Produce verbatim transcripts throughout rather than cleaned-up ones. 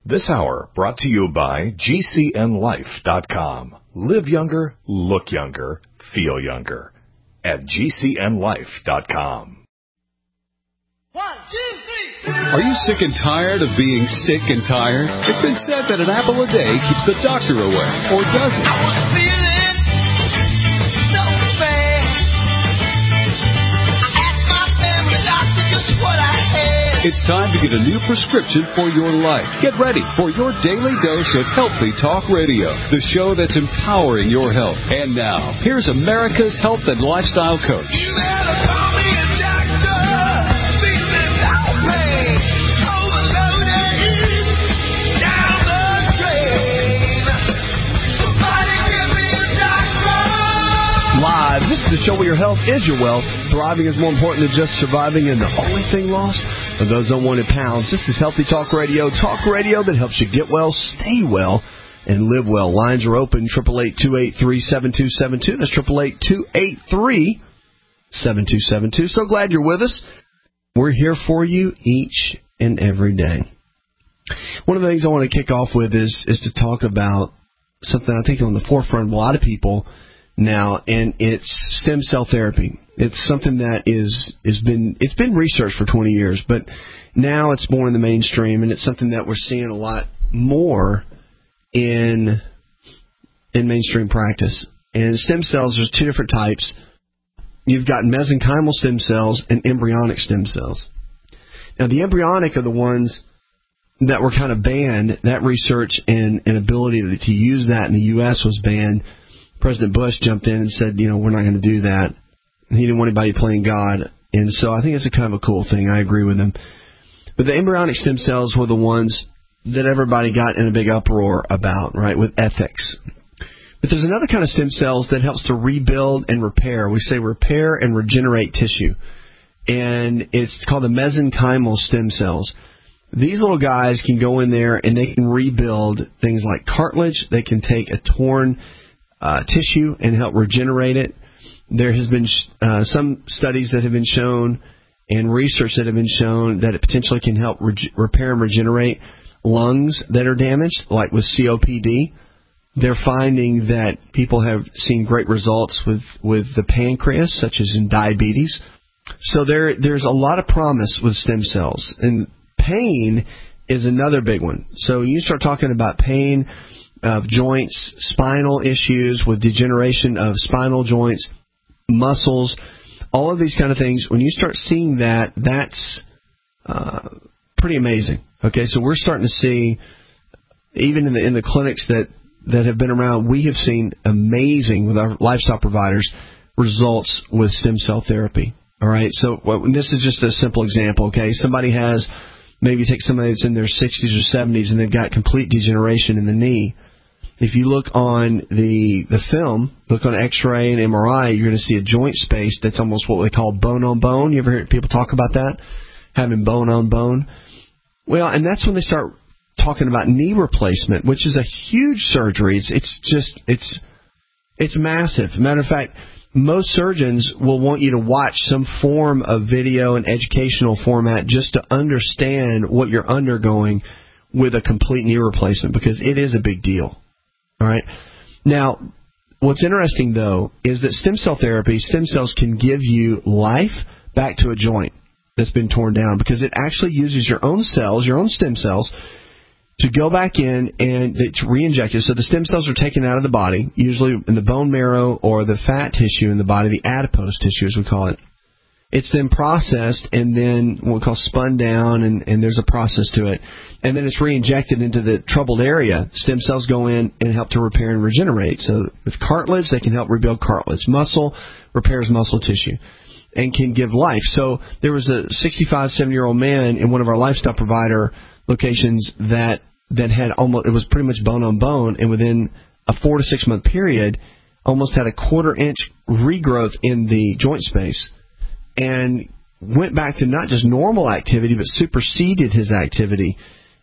This hour brought to you by G C N life dot com. Live younger, look younger, feel younger at G C N life dot com. One, two, three. Are you sick and tired of being sick and tired? It's been said that an apple a day keeps the doctor away, or does it? I was feeling so bad. I asked my family doctor just what I had. It's time to get a new prescription for your life. Get ready for your daily dose of Healthy Talk Radio, the show that's empowering your health. And now, here's America's health and lifestyle coach. You better call me a doctor. Feeling no pain. Overloaded. Down the drain. Somebody give me a doctor. Live. This is the show where your health is your wealth. Thriving is more important than just surviving, and the only thing lost are those unwanted pounds. This is Healthy Talk Radio. Talk radio that helps you get well, stay well, and live well. Lines are open, eight eight eight, two eight three, seven two seven two. That's eight eight eight, two eight three, seven two seven two. So glad you're with us. We're here for you each and every day. One of the things I want to kick off with is, is to talk about something I think on the forefront of a lot of people now, and it's stem cell therapy. It's something that is is been it's been researched for twenty years, but now it's more in the mainstream, and it's something that we're seeing a lot more in in mainstream practice. And stem cells, there's two different types. You've got mesenchymal stem cells and embryonic stem cells. Now, the embryonic are the ones that were kind of banned. That research and, and ability to, to use that in the U S was banned. President Bush jumped in and said, you know, we're not going to do that. He didn't want anybody playing God. And so I think it's a kind of a cool thing. I agree with him. But the embryonic stem cells were the ones that everybody got in a big uproar about, right, with ethics. But there's another kind of stem cells that helps to rebuild and repair. We say repair and regenerate tissue. And it's called the mesenchymal stem cells. These little guys can go in there and they can rebuild things like cartilage. They can take a torn uh, tissue and help regenerate it. There has been uh, some studies that have been shown and research that have been shown that it potentially can help re- repair and regenerate lungs that are damaged, like with C O P D. They're finding that people have seen great results with, with the pancreas, such as in diabetes. So there there's a lot of promise with stem cells. And pain is another big one. So you start talking about pain of joints, spinal issues with degeneration of spinal joints, muscles, all of these kind of things. When you start seeing that, that's uh, pretty amazing. Okay, so we're starting to see, even in the in the clinics that, that have been around, we have seen amazing, with our lifestyle providers, results with stem cell therapy. All right, so well, this is just a simple example. Okay, somebody has, maybe take somebody that's in their sixties or seventies and they've got complete degeneration in the knee. If you look on the the film, look on X-ray and M R I, you're going to see a joint space that's almost what we call bone on bone. You ever hear people talk about that? Having bone on bone? Well, and that's when they start talking about knee replacement, which is a huge surgery. It's it's just, it's it's massive. Matter of fact, most surgeons will want you to watch some form of video and educational format just to understand what you're undergoing with a complete knee replacement, because it is a big deal. All right. Now, what's interesting, though, is that stem cell therapy, stem cells can give you life back to a joint that's been torn down, because it actually uses your own cells, your own stem cells, to go back in and it's re-injected. So the stem cells are taken out of the body, usually in the bone marrow or the fat tissue in the body, the adipose tissue as we call it. It's then processed and then what we call spun down, and, and there's a process to it. And then it's re-injected into the troubled area. Stem cells go in and help to repair and regenerate. So with cartilage, they can help rebuild cartilage. Muscle repairs muscle tissue and can give life. So there was a sixty-five, seventy-year-old man in one of our lifestyle provider locations that that had almost, it was pretty much bone on bone, and within a four to six month period, almost had a quarter inch regrowth in the joint space, and went back to not just normal activity, but superseded his activity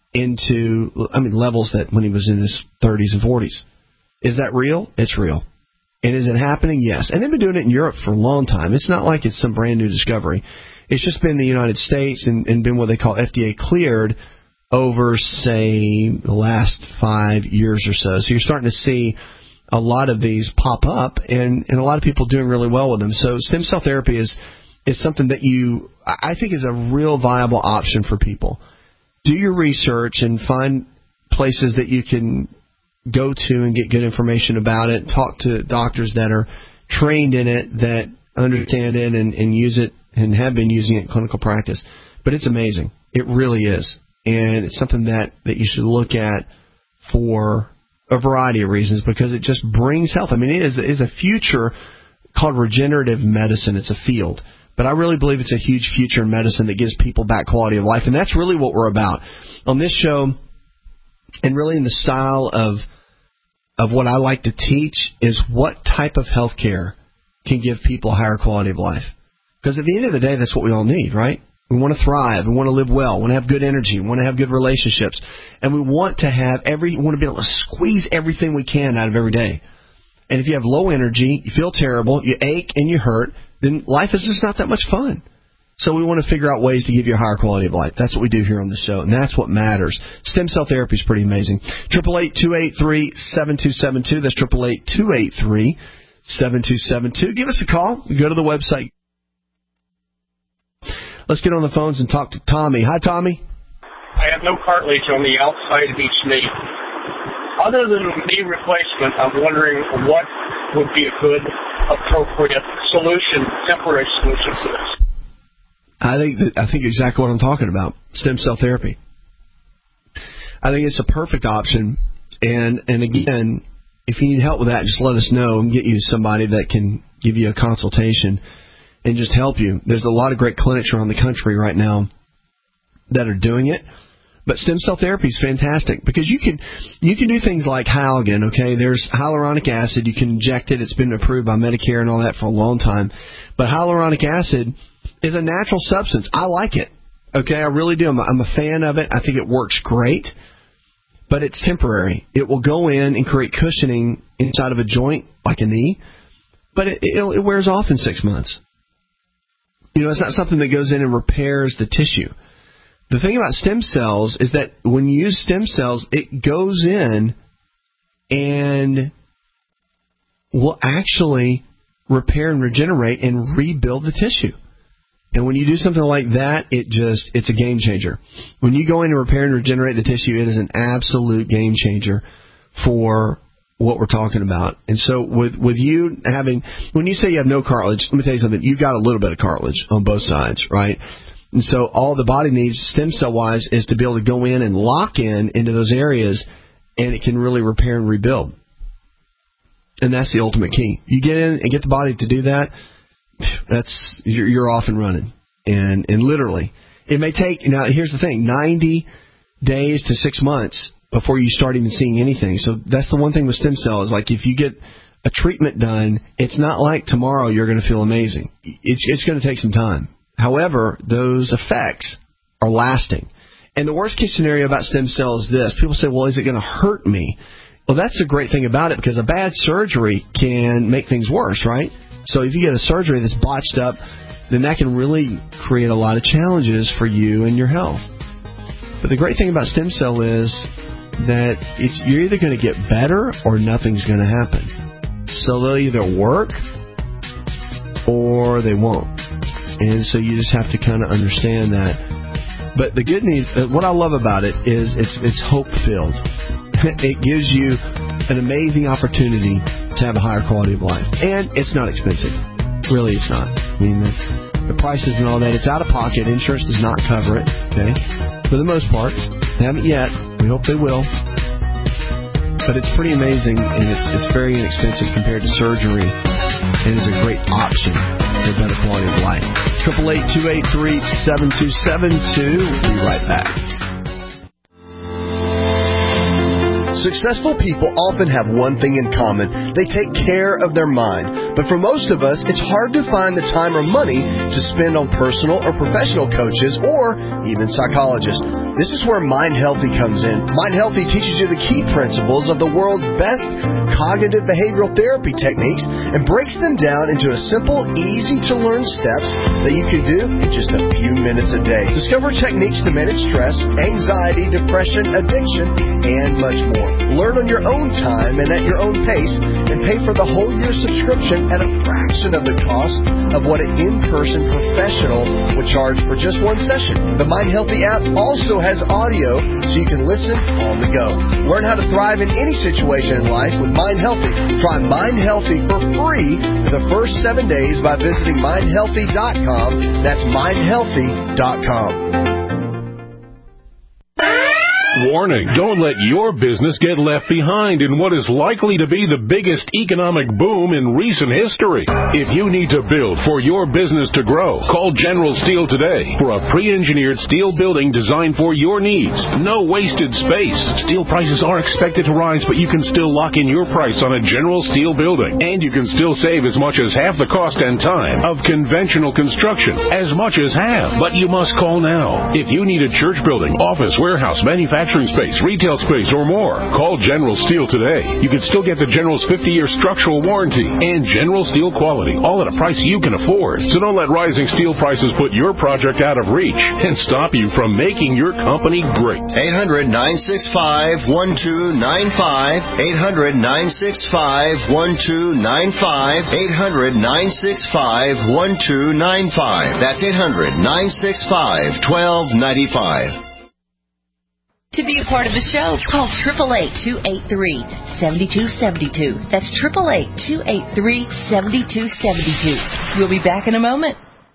into, I mean, levels that when he was in his thirties and forties. Is that real? It's real. And is it happening? Yes. And they've been doing it in Europe for a long time. It's not like it's some brand new discovery. It's just been in the United States and, and been what they call F D A cleared over, say, the last five years or so. So you're starting to see a lot of these pop up, and, and a lot of people doing really well with them. So stem cell therapy is is something that you, I think, is a real viable option for people. Do your research and find places that you can go to and get good information about it. Talk to doctors that are trained in it, that understand it and, and use it and have been using it in clinical practice. But it's amazing. It really is. And it's something that, that you should look at for a variety of reasons, because it just brings health. I mean, it is, it is a future called regenerative medicine. It's a field. But I really believe it's a huge future in medicine that gives people back quality of life. And that's really what we're about. On this show, and really in the style of of what I like to teach, is what type of health care can give people a higher quality of life. Because at the end of the day, that's what we all need, right? We want to thrive. We want to live well. We want to have good energy. We want to have good relationships. And we want to have every, we want to be able to squeeze everything we can out of every day. And if you have low energy, you feel terrible, you ache and you hurt, then life is just not that much fun. So we want to figure out ways to give you a higher quality of life. That's what we do here on the show, and that's what matters. Stem cell therapy is pretty amazing. eight eight eight, two eight three, seven two seven two. That's eight eight eight, two eight three, seven two seven two. Give us a call. Go to the website. Let's get on the phones and talk to Tommy. Hi, Tommy. I have no cartilage on the outside of each knee. Other than knee replacement, I'm wondering what would be a good, appropriate solution, temporary solution for this. I think that, I think exactly what I'm talking about, stem cell therapy. I think it's a perfect option. And, and again, if you need help with that, just let us know and get you somebody that can give you a consultation and just help you. There's a lot of great clinics around the country right now that are doing it. But stem cell therapy is fantastic because you can you can do things like Hyalgan, okay? There's hyaluronic acid. You can inject it. It's been approved by Medicare and all that for a long time. But hyaluronic acid is a natural substance. I like it, okay? I really do. I'm a, I'm a fan of it. I think it works great. But it's temporary. It will go in and create cushioning inside of a joint like a knee, but it, it, it wears off in six months. You know, it's not something that goes in and repairs the tissue. The thing about stem cells is that when you use stem cells, it goes in and will actually repair and regenerate and rebuild the tissue. And when you do something like that, it just, it's a game changer. When you go in and repair and regenerate the tissue, it is an absolute game changer for what we're talking about. And so with, with you having, when you say you have no cartilage, let me tell you something, you've got a little bit of cartilage on both sides, right? And so all the body needs, stem cell-wise, is to be able to go in and lock in into those areas, and it can really repair and rebuild. And that's the ultimate key. You get in and get the body to do that, that's you're, you're off and running. And and literally, it may take, now here's the thing, ninety days to six months before you start even seeing anything. So that's the one thing with stem cells. Like if you get a treatment done, it's not like tomorrow you're going to feel amazing. It's it's going to take some time. However, those effects are lasting. And the worst case scenario about stem cells is this. People say, well, is it going to hurt me? Well, that's the great thing about it, because a bad surgery can make things worse, right? So if you get a surgery that's botched up, then that can really create a lot of challenges for you and your health. But the great thing about stem cell is that it's, you're either going to get better or nothing's going to happen. So they'll either work or they won't. And so you just have to kind of understand that. But the good news, what I love about it is it's it's hope-filled. It gives you an amazing opportunity to have a higher quality of life. And it's not expensive. Really, it's not. I mean, the, the prices and all that, it's out of pocket. Insurance does not cover it, okay? For the most part. They haven't yet. We hope they will. But it's pretty amazing, and it's it's very inexpensive compared to surgery, and it's a great option for better quality of life. eight eight eight, two eight three, seven two seven two. We'll be right back. Successful people often have one thing in common. They take care of their mind. But for most of us, it's hard to find the time or money to spend on personal or professional coaches or even psychologists. This is where Mind Healthy comes in. Mind Healthy teaches you the key principles of the world's best cognitive behavioral therapy techniques and breaks them down into a simple, easy-to-learn steps that you can do in just a few minutes a day. Discover techniques to manage stress, anxiety, depression, addiction, and much more. Learn on your own time and at your own pace, and pay for the whole year subscription at a fraction of the cost of what an in-person professional would charge for just one session. The Mind Healthy app also has audio so you can listen on the go. Learn how to thrive in any situation in life with Mind Healthy. Try Mind Healthy for free for the first seven days by visiting mind healthy dot com. That's mind healthy dot com. Warning, don't let your business get left behind in what is likely to be the biggest economic boom in recent history. If you need to build for your business to grow, call General Steel today for a pre-engineered steel building designed for your needs. No wasted space. Steel prices are expected to rise, but you can still lock in your price on a General Steel building. And you can still save as much as half the cost and time of conventional construction. As much as half. But you must call now. If you need a church building, office, warehouse, manufacturing space, retail space, or more, call General Steel today. You can still get the General's fifty-year structural warranty and General Steel quality, all at a price you can afford. So don't let rising steel prices put your project out of reach and stop you from making your company great. eight hundred, nine six five, one two nine five. eight hundred, nine six five, one two nine five. eight hundred, nine six five, one two nine five. That's eight hundred, nine six five, one two nine five. To be a part of the show, call eight eight eight, two eight three, seven two seven two. That's eight eight eight, two eight three, seven two seven two. We'll be back in a moment.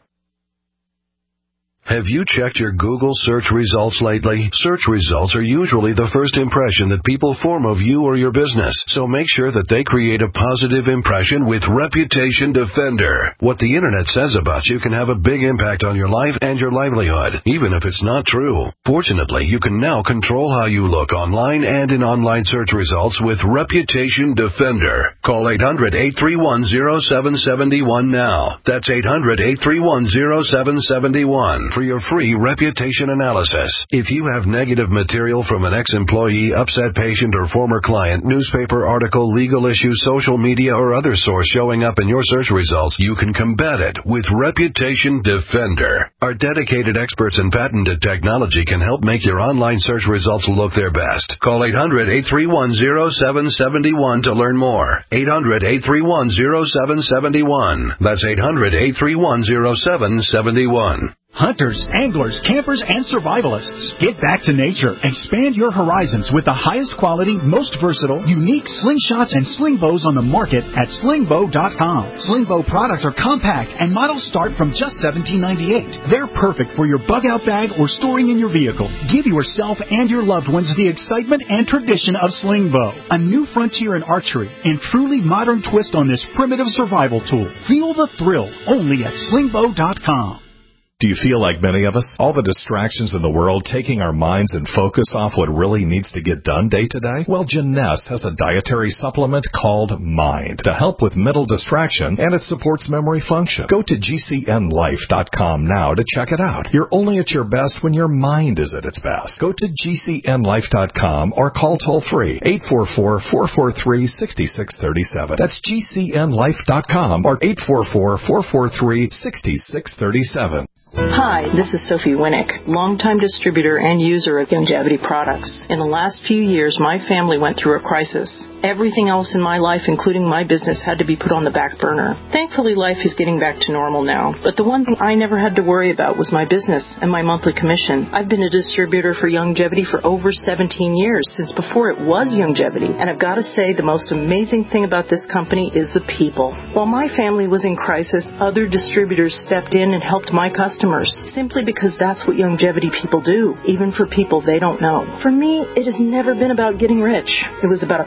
Have you checked your Google search results lately? Search results are usually the first impression that people form of you or your business, so make sure that they create a positive impression with Reputation Defender. What the Internet says about you can have a big impact on your life and your livelihood, even if it's not true. Fortunately, you can now control how you look online and in online search results with Reputation Defender. Call eight hundred, eight three one, zero seven seven one now. That's eight hundred, eight three one, zero seven seven one. For your free reputation analysis. If you have negative material from an ex-employee, upset patient, or former client, newspaper article, legal issue, social media, or other source showing up in your search results, you can combat it with Reputation Defender. Our dedicated experts in patented technology can help make your online search results look their best. Call eight hundred, eight three one, zero seven seven one to learn more. eight hundred, eight three one, zero seven seven one. That's eight hundred, eight three one, zero seven seven one. Hunters, anglers, campers, and survivalists. Get back to nature. Expand your horizons with the highest quality, most versatile, unique slingshots and sling bows on the market at sling bow dot com. Sling bow products are compact and models start from just seventeen ninety-eight. They're perfect for your bug out bag or storing in your vehicle. Give yourself and your loved ones the excitement and tradition of sling bow. A new frontier in archery and truly modern twist on this primitive survival tool. Feel the thrill only at sling bow dot com. Do you feel like many of us? All the distractions in the world taking our minds and focus off what really needs to get done day to day? Well, Jeunesse has a dietary supplement called Mind to help with mental distraction, and it supports memory function. Go to G C N life dot com now to check it out. You're only at your best when your mind is at its best. Go to G C N life dot com or call toll-free eight four four, four four three, six six three seven. That's G C N life dot com or eight four four, four four three, six six three seven. Hi, this is Sophie Winnick, longtime distributor and user of Youngevity products. In the last few years, my family went through a crisis. Everything else in my life, including my business, had to be put on the back burner. Thankfully, life is getting back to normal now. But the one thing I never had to worry about was my business and my monthly commission. I've been a distributor for Youngevity for over seventeen years, since before it was Youngevity. And I've got to say, the most amazing thing about this company is the people. While my family was in crisis, other distributors stepped in and helped my customers, simply because that's what Youngevity people do, even for people they don't know. For me, it has never been about getting rich. It was about a product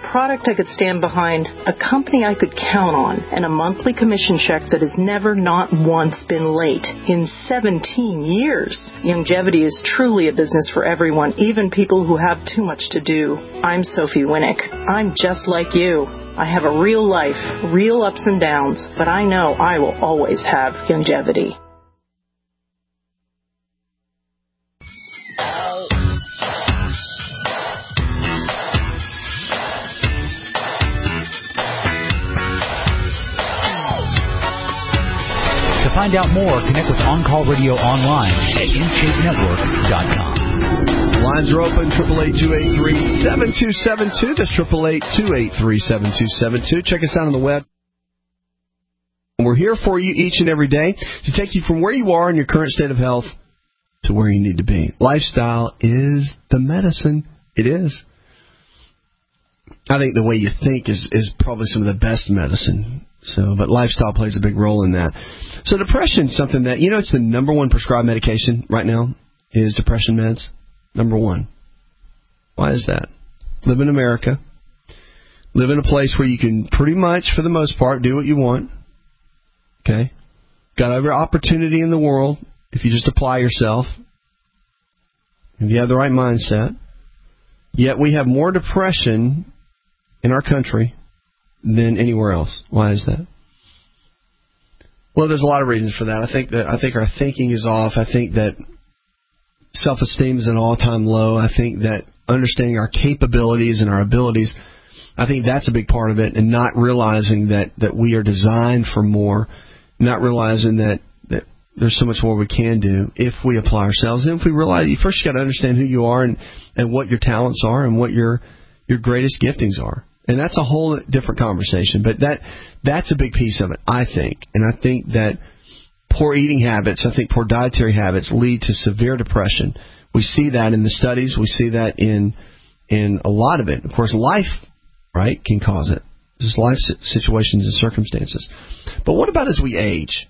product I could stand behind, a company I could count on, and a monthly commission check that has never not once been late in seventeen years. Longevity is truly a business for everyone, even people who have too much to do. I'm Sophie Winnick. I'm just like you. I have a real life, real ups and downs, but I know I will always have longevity. To find out more, connect with On Call Radio online at in chase network dot com. Lines are open, eight eight eight, two eight three, seven two seven two. That's eight eight eight, two eight three, seven two seven two. Check us out on the web. We're here for you each and every day to take you from where you are in your current state of health to where you need to be. Lifestyle is the medicine. It is. I think the way you think is, is probably some of the best medicine. So, but lifestyle plays a big role in that. So depression is something that, you know, it's the number one prescribed medication right now is depression meds. Number one. Why is that? Live in America. Live in a place where you can pretty much, for the most part, do what you want. Okay? Got every opportunity in the world if you just apply yourself. If you have the right mindset. Yet we have more depression in our country than anywhere else. Why is that? Well, there's a lot of reasons for that. I think that I think our thinking is off. I think that self-esteem is at an all-time low. I think that understanding our capabilities and our abilities, I think that's a big part of it, and not realizing that, that we are designed for more, not realizing that, that there's so much more we can do if we apply ourselves. And if we realize, you first got to understand who you are and, and what your talents are and what your your greatest giftings are. And that's a whole different conversation. But that that's a big piece of it, I think. And I think that poor eating habits, I think poor dietary habits lead to severe depression. We see that in the studies. We see that in in a lot of it. Of course, life, right, can cause it. Just life situations and circumstances. But what about as we age?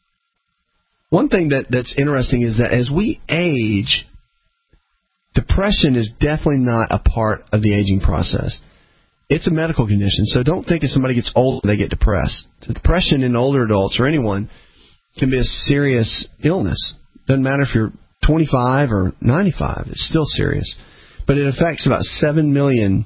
One thing that, that's interesting is that as we age, depression is definitely not a part of the aging process. It's a medical condition, so don't think if somebody gets older, they get depressed. So depression in older adults or anyone can be a serious illness. Doesn't matter if you're twenty-five or ninety-five, it's still serious. But it affects about seven million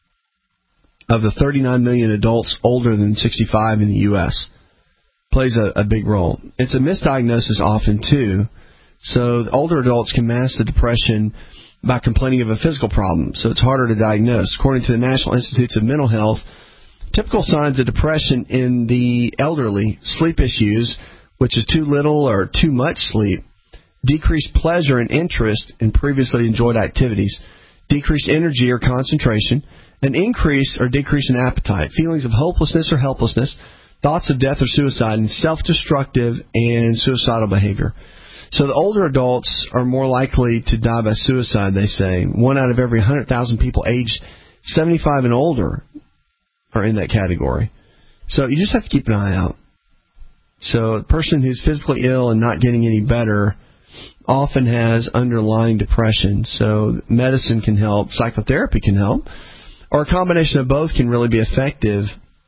of the thirty-nine million adults older than sixty-five in the U S Plays a, a big role. It's a misdiagnosis often, too. So older adults can mask the depression by complaining of a physical problem, so it's harder to diagnose. According to the National Institutes of Mental Health, typical signs of depression in the elderly: sleep issues, which is too little or too much sleep, decreased pleasure and interest in previously enjoyed activities, decreased energy or concentration, an increase or decrease in appetite, feelings of hopelessness or helplessness, thoughts of death or suicide, and self-destructive and suicidal behavior. So the older adults are more likely to die by suicide, they say. One out of every one hundred thousand people aged seventy-five and older are in that category. So you just have to keep an eye out. So a person who's physically ill and not getting any better often has underlying depression. So medicine can help, psychotherapy can help, or a combination of both can really be effective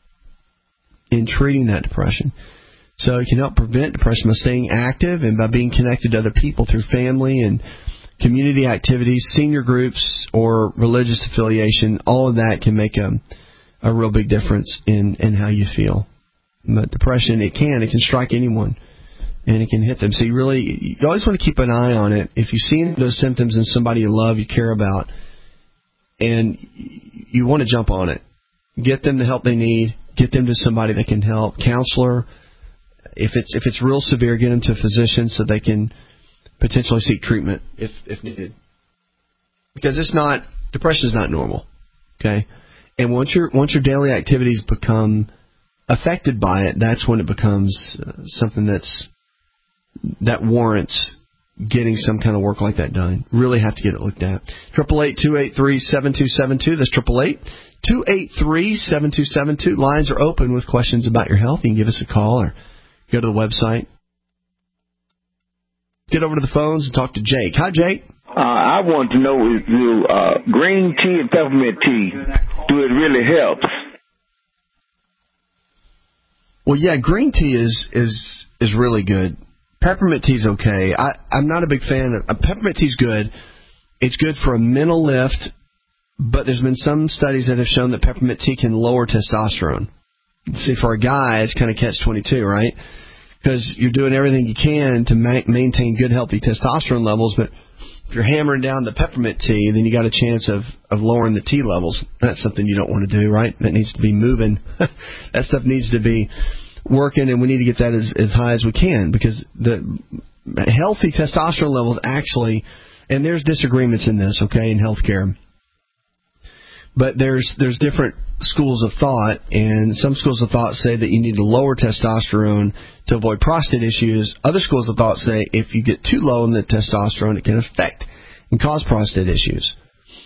in treating that depression. So it can help prevent depression by staying active and by being connected to other people through family and community activities, senior groups, or religious affiliation. All of that can make a, a real big difference in, in how you feel. But depression, it can. It can strike anyone, and it can hit them. So you really, you always want to keep an eye on it. If you see those symptoms in somebody you love, you care about, and you want to jump on it, get them the help they need, get them to somebody that can help, counselor. If it's if it's real severe, get them to a physician so they can potentially seek treatment if if needed. Because it's not depression is not normal, okay? And once your once your daily activities become affected by it, that's when it becomes uh, something that's that warrants getting some kind of work like that done. Really have to get it looked at. Triple eight two eight three seven two seven two. That's triple eight two eight three seven two seven two. Lines are open with questions about your health. You can give us a call or go to the website. Get over to the phones and talk to Jake. Hi, Jake. Uh, I want to know if you uh, green tea and peppermint tea, do do it really helps? Well, yeah, green tea is is is really good. Peppermint tea's okay. I, I'm not a big fan of uh, peppermint tea's good. It's good for a mental lift, but there's been some studies that have shown that peppermint tea can lower testosterone. See, for a guy, it's kind of catch twenty-two, right? Because you're doing everything you can to ma- maintain good, healthy testosterone levels, but if you're hammering down the peppermint tea, then you got a chance of, of lowering the T levels. That's something you don't want to do, right? That needs to be moving. That stuff needs to be working, and we need to get that as, as high as we can, because the healthy testosterone levels actually, and there's disagreements in this, okay, in healthcare, but there's there's different schools of thought, and some schools of thought say that you need to lower testosterone to avoid prostate issues. Other schools of thought say if you get too low in the testosterone, it can affect and cause prostate issues.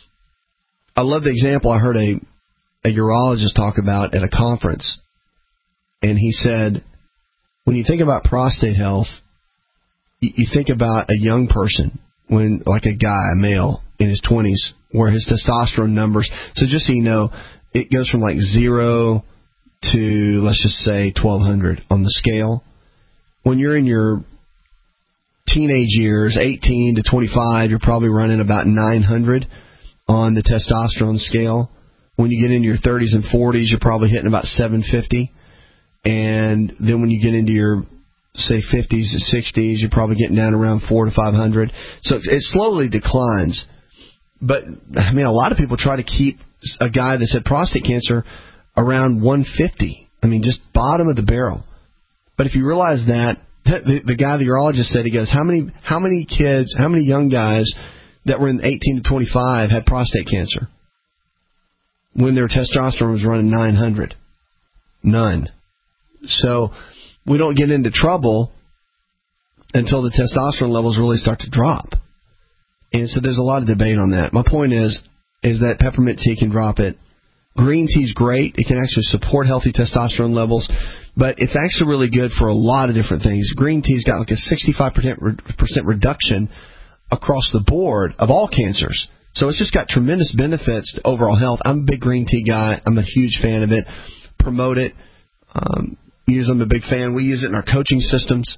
I love the example I heard a, a urologist talk about at a conference. And he said, when you think about prostate health, you, you think about a young person, when like a guy, a male, in his twenties, where his testosterone numbers, so just so you know, it goes from like zero to, let's just say, twelve hundred on the scale. When you're in your teenage years, eighteen to twenty-five, you're probably running about nine hundred on the testosterone scale. When you get into your thirties and forties, you're probably hitting about seven fifty. And then when you get into your, say, fifties to sixties, you're probably getting down around four to five hundred. So it slowly declines. But, I mean, a lot of people try to keep a guy that's had prostate cancer around one fifty. I mean, just bottom of the barrel. But if you realize that, the, the guy, the urologist said, he goes, how many how many kids, how many young guys that were in eighteen to twenty-five had prostate cancer when their testosterone was running nine hundred? None. So we don't get into trouble until the testosterone levels really start to drop. And so there's a lot of debate on that. My point is, is that peppermint tea can drop it. Green tea's great. It can actually support healthy testosterone levels, but it's actually really good for a lot of different things. Green tea's got like a sixty-five percent reduction across the board of all cancers. So it's just got tremendous benefits to overall health. I'm a big green tea guy. I'm a huge fan of it. Promote it. Um, use I'm a big fan. We use it in our coaching systems.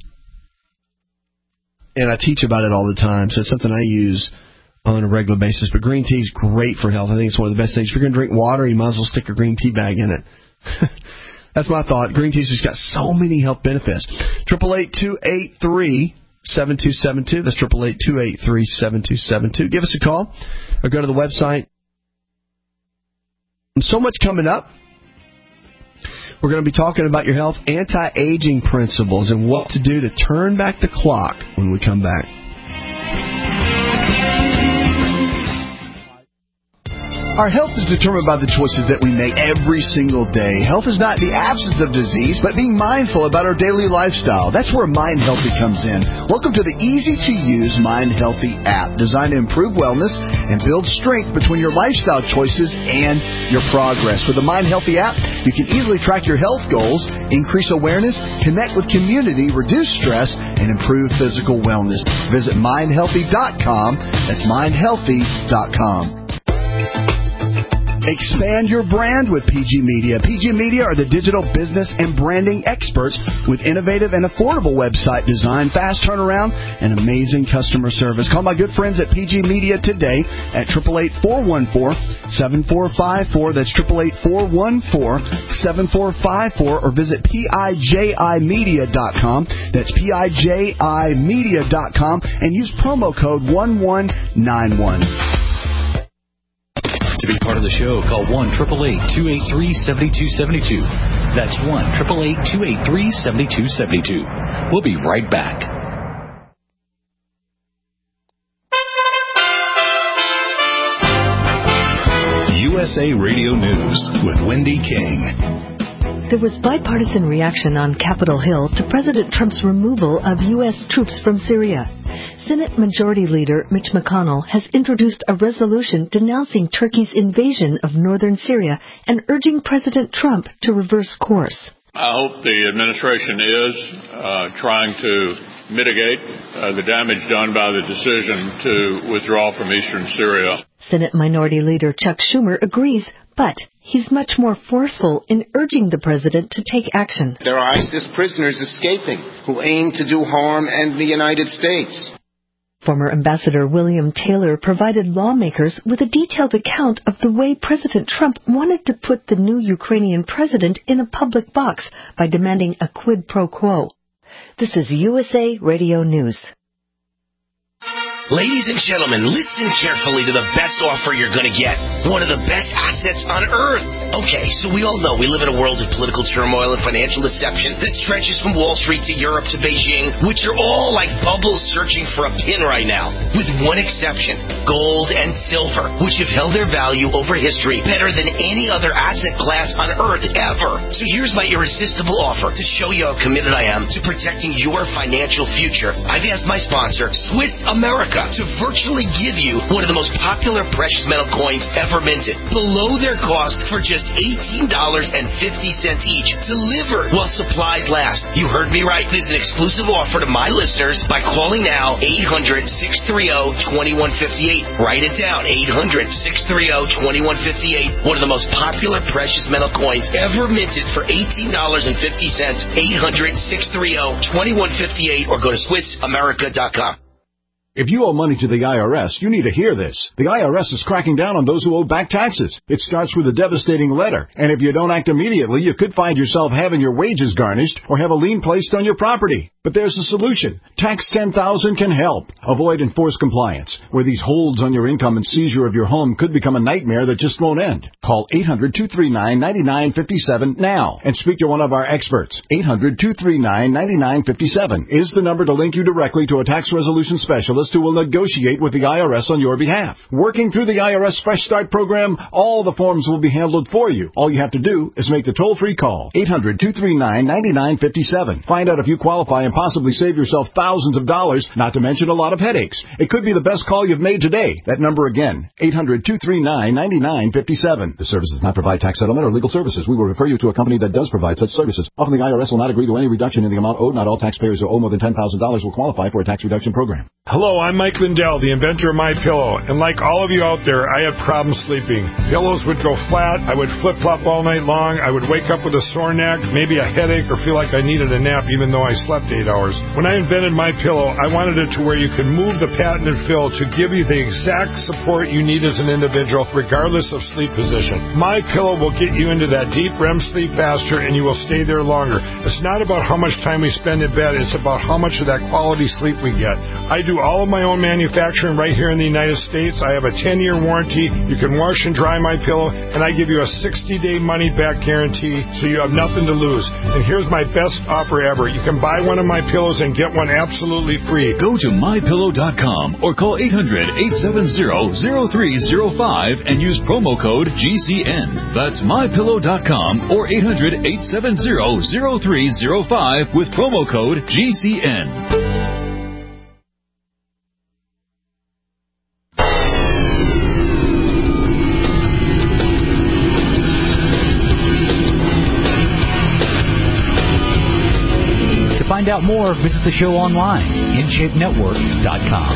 And I teach about it all the time, so it's something I use on a regular basis. But green tea is great for health. I think it's one of the best things. If you're going to drink water, you might as well stick a green tea bag in it. That's my thought. Green tea's just got so many health benefits. eight eight eight, two eight three, seven two seven two. That's eight eight eight, two eight three, seven two seven two. Give us a call or go to the website. So much coming up. We're going to be talking about your health anti-aging principles and what to do to turn back the clock when we come back. Our health is determined by the choices that we make every single day. Health is not the absence of disease, but being mindful about our daily lifestyle. That's where Mind Healthy comes in. Welcome to the easy-to-use Mind Healthy app, designed to improve wellness and build strength between your lifestyle choices and your progress. With the Mind Healthy app, you can easily track your health goals, increase awareness, connect with community, reduce stress, and improve physical wellness. Visit mind healthy dot com. That's mind healthy dot com. Expand your brand with P G Media. P G Media are the digital business and branding experts with innovative and affordable website design, fast turnaround, and amazing customer service. Call my good friends at P G Media today at eight eight eight, four one four, seven four five four. That's eight eight eight, four one four, seven four five four. Or visit P I J I media dot com. That's P I J I media dot com. And use promo code one one nine one. To be part of the show, call one eight eight eight, two eight three, seven two seven two. That's one eight eight eight, two eight three, seven two seven two. We'll be right back. U S A Radio News with Wendy King. There was bipartisan reaction on Capitol Hill to President Trump's removal of U S troops from Syria. Senate Majority Leader Mitch McConnell has introduced a resolution denouncing Turkey's invasion of northern Syria and urging President Trump to reverse course. I hope the administration is uh, trying to mitigate uh, the damage done by the decision to withdraw from eastern Syria. Senate Minority Leader Chuck Schumer agrees, but He's much more forceful in urging the president to take action. There are ISIS prisoners escaping who aim to do harm in the United States. Former Ambassador William Taylor provided lawmakers with a detailed account of the way President Trump wanted to put the new Ukrainian president in a public box by demanding a quid pro quo. This is U S A Radio News. Ladies and gentlemen, listen carefully to the best offer you're going to get. One of the best assets on earth. Okay, so we all know we live in a world of political turmoil and financial deception that stretches from Wall Street to Europe to Beijing, which are all like bubbles searching for a pin right now. With one exception, gold and silver, which have held their value over history better than any other asset class on earth ever. So here's my irresistible offer to show you how committed I am to protecting your financial future. I've asked my sponsor, Swiss America, to virtually give you one of the most popular precious metal coins ever minted, below their cost for just eighteen dollars and fifty cents each, delivered while supplies last. You heard me right. This is an exclusive offer to my listeners by calling now eight hundred, six three zero, two one five eight. Write it down, eight hundred, six three zero, two one five eight. One of the most popular precious metal coins ever minted for eighteen dollars and fifty cents. eight hundred, six three zero, two one five eight or go to Swiss America dot com. If you owe money to the I R S, you need to hear this. The I R S is cracking down on those who owe back taxes. It starts with a devastating letter, and if you don't act immediately, you could find yourself having your wages garnished or have a lien placed on your property. But there's a solution. Tax ten thousand can help. Avoid enforced compliance, where these holds on your income and seizure of your home could become a nightmare that just won't end. Call eight hundred, two three nine, nine nine five seven now and speak to one of our experts. eight hundred, two three nine, nine nine five seven is the number to link you directly to a tax resolution specialist who will negotiate with the I R S on your behalf. Working through the I R S Fresh Start program, all the forms will be handled for you. All you have to do is make the toll-free call. eight hundred, two three nine, nine nine five seven. Find out if you qualify and possibly save yourself thousands of dollars, not to mention a lot of headaches. It could be the best call you've made today. That number again, eight hundred, two three nine, nine nine five seven. The service does not provide tax settlement or legal services. We will refer you to a company that does provide such services. Often the I R S will not agree to any reduction in the amount owed. Not all taxpayers who owe more than ten thousand dollars will qualify for a tax reduction program. Hello, I'm Mike Lindell, the inventor of MyPillow, and like all of you out there, I had problems sleeping. Pillows would go flat, I would flip-flop all night long, I would wake up with a sore neck, maybe a headache, or feel like I needed a nap even though I slept eight hours. When I invented MyPillow, I wanted it to where you could move the patented fill to give you the exact support you need as an individual, regardless of sleep position. MyPillow will get you into that deep R E M sleep faster, and you will stay there longer. It's not about how much time we spend in bed, it's about how much of that quality sleep we get. I do all of my own manufacturing right here in the United States. I have a ten-year warranty. You can wash and dry my pillow, and I give you a sixty-day money-back guarantee, so you have nothing to lose. And here's my best offer ever. You can buy one of my pillows and get one absolutely free. Go to my pillow dot com or call eight hundred, eight seven zero, zero three zero five and use promo code G C N. That's my pillow dot com or eight hundred, eight seven zero, zero three zero five with promo code G C N. To find out more, visit the show online, in shape network dot com.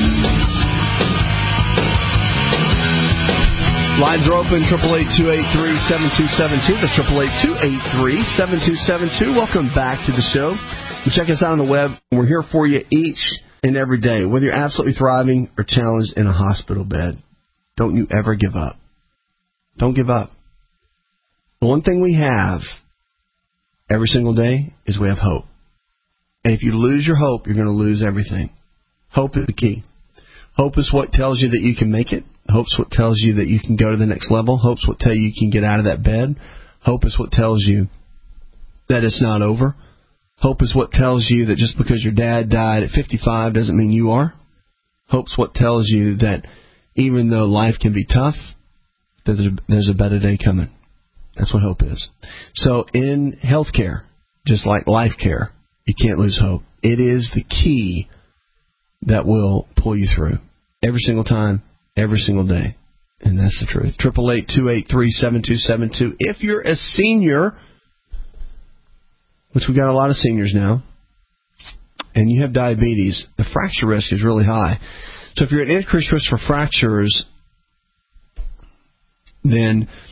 Lines are open, eight eight eight, two eight three, seven two seven two. That's eight eight eight, two eight three, seven two seven two. Welcome back to the show. You check us out on the web. We're here for you each and every day, whether you're absolutely thriving or challenged in a hospital bed. Don't you ever give up. Don't give up. The one thing we have every single day is we have hope. And if you lose your hope, you're going to lose everything. Hope is the key. Hope is what tells you that you can make it. Hope is what tells you that you can go to the next level. Hope is what tells you you can get out of that bed. Hope is what tells you that it's not over. Hope is what tells you that just because your dad died at fifty-five doesn't mean you are. Hope is what tells you that even though life can be tough, there's a, there's a better day coming. That's what hope is. So in healthcare, just like life care, you can't lose hope. It is the key that will pull you through every single time, every single day. And that's the truth. eight eight eight, two eight three, seven two seven two. If you're a senior, which we've got a lot of seniors now, and you have diabetes, the fracture risk is really high. So if you're at increased risk for fractures, then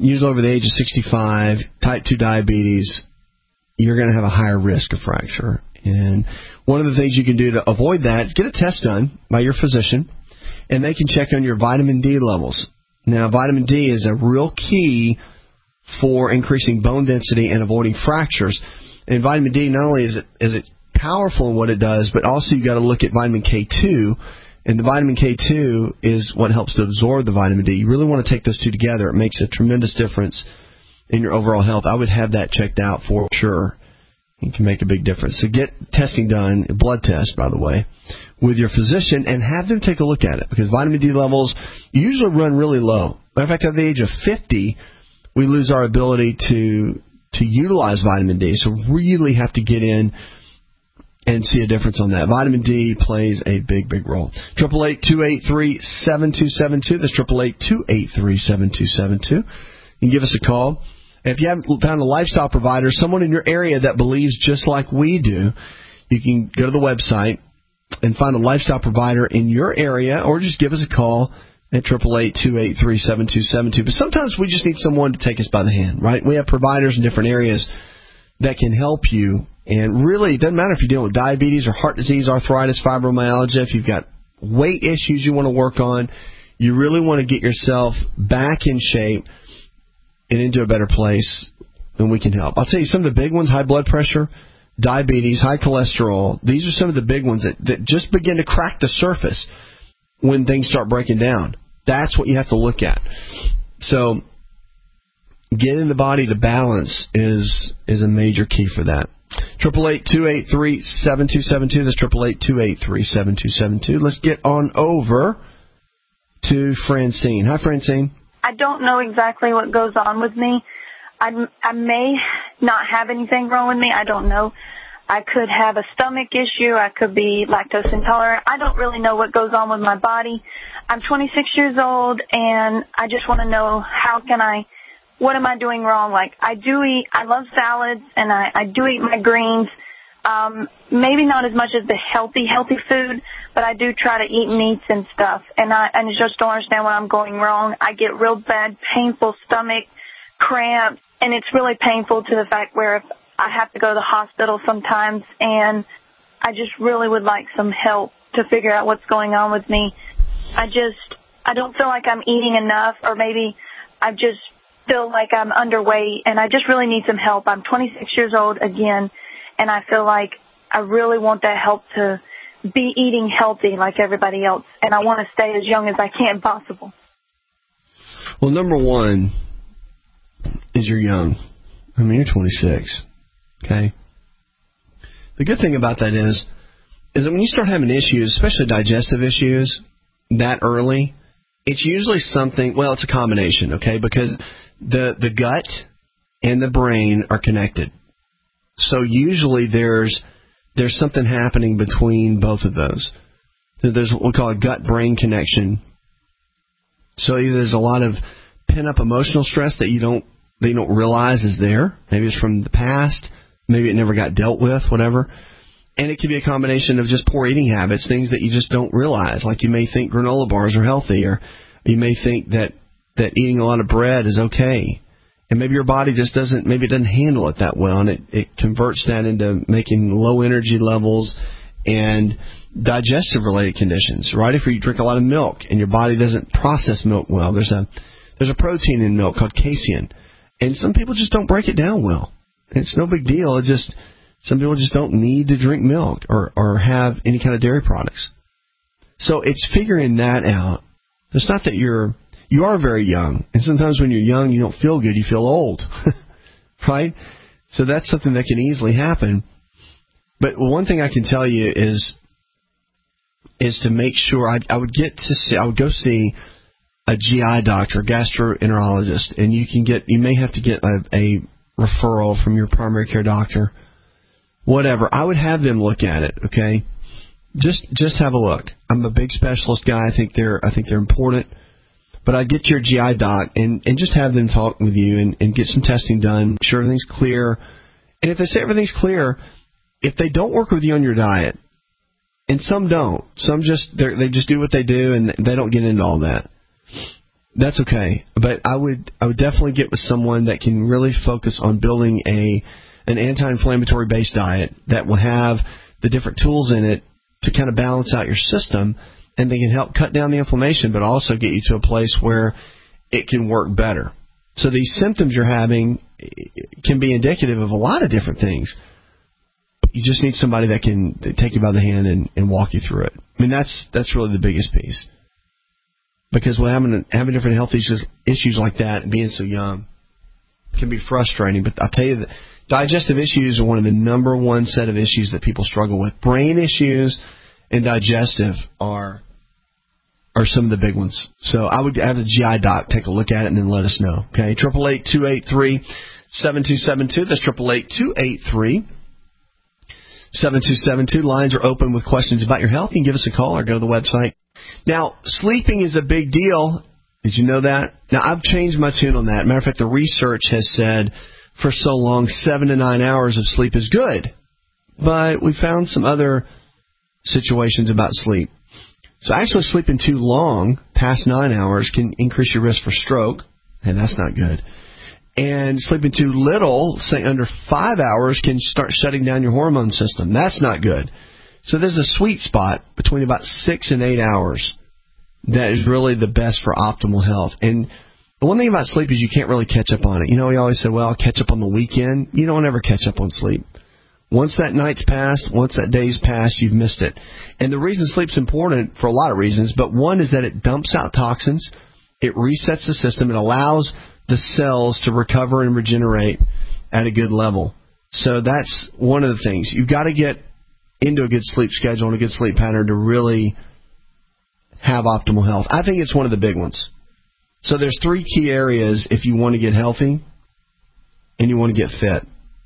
usually over the age of sixty-five, type two diabetes, you're going to have a higher risk of fracture. And one of the things you can do to avoid that is get a test done by your physician, and they can check on your vitamin D levels. Now, vitamin D is a real key for increasing bone density and avoiding fractures. And vitamin D, not only is it is it powerful in what it does, but also you got to look at vitamin K two. And the vitamin K two is what helps to absorb the vitamin D. You really want to take those two together. It makes a tremendous difference in your overall health. I would have that checked out for sure. It can make a big difference. So get testing done, a blood test, by the way, with your physician, and have them take a look at it, because vitamin D levels usually run really low. Matter of fact, at the age of fifty, we lose our ability to to utilize vitamin D. So really have to get in and see a difference on that. Vitamin D plays a big, big role. eight eight eight, two eight three, seven two seven two. That's eight eight eight, two eight three, seven two seven two. You can give us a call. If you haven't found a lifestyle provider, someone in your area that believes just like we do, you can go to the website and find a lifestyle provider in your area, or just give us a call at eight eight eight, two eight three, seven two seven two. But sometimes we just need someone to take us by the hand, right? We have providers in different areas that can help you. And really, it doesn't matter if you're dealing with diabetes or heart disease, arthritis, fibromyalgia, if you've got weight issues you want to work on, you really want to get yourself back in shape and into a better place, and we can help. I'll tell you some of the big ones: high blood pressure, diabetes, high cholesterol. These are some of the big ones that, that just begin to crack the surface when things start breaking down. That's what you have to look at. So getting the body to balance is is a major key for that. eight eight eight, two eight three, seven two seven two. That's eight eight eight, two eight three, seven two seven two. Let's get on over to Francine. Hi, Francine. I don't know exactly what goes on with me. I, I may not have anything wrong with me. I don't know. I could have a stomach issue. I could be lactose intolerant. I don't really know what goes on with my body. I'm twenty-six years old, and I just want to know, how can I, what am I doing wrong? Like, I do eat, I love salads, and I, I do eat my greens. Um, maybe not as much as the healthy, healthy food, but I do try to eat meats and stuff, and I, and I just don't understand what I'm going wrong. I get real bad, painful stomach cramps, and it's really painful to the fact where if I have to go to the hospital sometimes, and I just really would like some help to figure out what's going on with me. I just, I don't feel like I'm eating enough, or maybe I just feel like I'm underweight, and I just really need some help. I'm twenty-six years old again, and I feel like I really want that help to be eating healthy like everybody else, and I want to stay as young as I can possible. Well, number one is you're young. I mean, you're twenty-six, okay? The good thing about that is, is that when you start having issues, especially digestive issues, that early, it's usually something, well, it's a combination, okay, because the the gut and the brain are connected. So usually there's there's something happening between both of those. So there's what we call a gut-brain connection. So either there's a lot of pent-up emotional stress that you don't that you don't realize is there. Maybe it's from the past. Maybe it never got dealt with, whatever. And it could be a combination of just poor eating habits, things that you just don't realize. Like you may think granola bars are healthy, or you may think that, that eating a lot of bread is okay. And maybe your body just doesn't, maybe it doesn't handle it that well, and it, it converts that into making low energy levels and digestive-related conditions, right? If you drink a lot of milk and your body doesn't process milk well, there's a there's a protein in milk called casein, and some people just don't break it down well. It's no big deal. It just some people just don't need to drink milk or, or have any kind of dairy products. So it's figuring that out. It's not that you're you are very young, and sometimes when you're young, you don't feel good. You feel old, right? So that's something that can easily happen. But one thing I can tell you is is to make sure I, I would get to see I would go see a G I doctor, a gastroenterologist, and you can get you may have to get a, a referral from your primary care doctor, whatever. I would have them look at it, okay? Just just have a look. I'm a big specialist guy. I think they're I think they're important. But I'd get your G I doc and, and just have them talk with you and, and get some testing done, make sure everything's clear. And if they say everything's clear, if they don't work with you on your diet, and some don't, some just they just do what they do and they don't get into all that. That's okay. But I would I would definitely get with someone that can really focus on building a an anti-inflammatory based diet that will have the different tools in it to kind of balance out your system, and they can help cut down the inflammation, but also get you to a place where it can work better. So these symptoms you're having can be indicative of a lot of different things. You just need somebody that can take you by the hand and, and walk you through it. I mean, that's that's really the biggest piece. Because when having having different health issues issues like that and being so young can be frustrating. But I'll tell you that digestive issues are one of the number one set of issues that people struggle with. Brain issues and digestive are are some of the big ones. So I would have a G I doc take a look at it and then let us know. Okay, triple eight two eight three seven two seven two. That's triple eight two eight three seven two seven two. Lines are open with questions about your health. You can give us a call or go to the website. Now, sleeping is a big deal. Did you know that? Now, I've changed my tune on that. Matter of fact, the research has said for so long, seven to nine hours of sleep is good. But we found some other situations about sleep. So actually sleeping too long, past nine hours, can increase your risk for stroke, and that's not good. And sleeping too little, say under five hours, can start shutting down your hormone system. That's not good. So there's a sweet spot between about six and eight hours that is really the best for optimal health. And the one thing about sleep is you can't really catch up on it. You know, we always say, well, I'll catch up on the weekend. You don't ever catch up on sleep. Once that night's passed, once that day's passed, you've missed it. And the reason sleep's important for a lot of reasons, but one is that it dumps out toxins, it resets the system, it allows the cells to recover and regenerate at a good level. So that's one of the things. You've got to get into a good sleep schedule and a good sleep pattern to really have optimal health. I think it's one of the big ones. So there's three key areas if you want to get healthy and you want to get fit.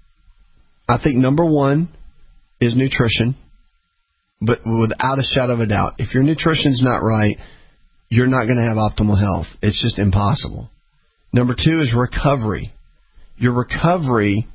I think number one is nutrition, but without a shadow of a doubt. If your nutrition's not right, you're not going to have optimal health. It's just impossible. Number two is recovery. Your recovery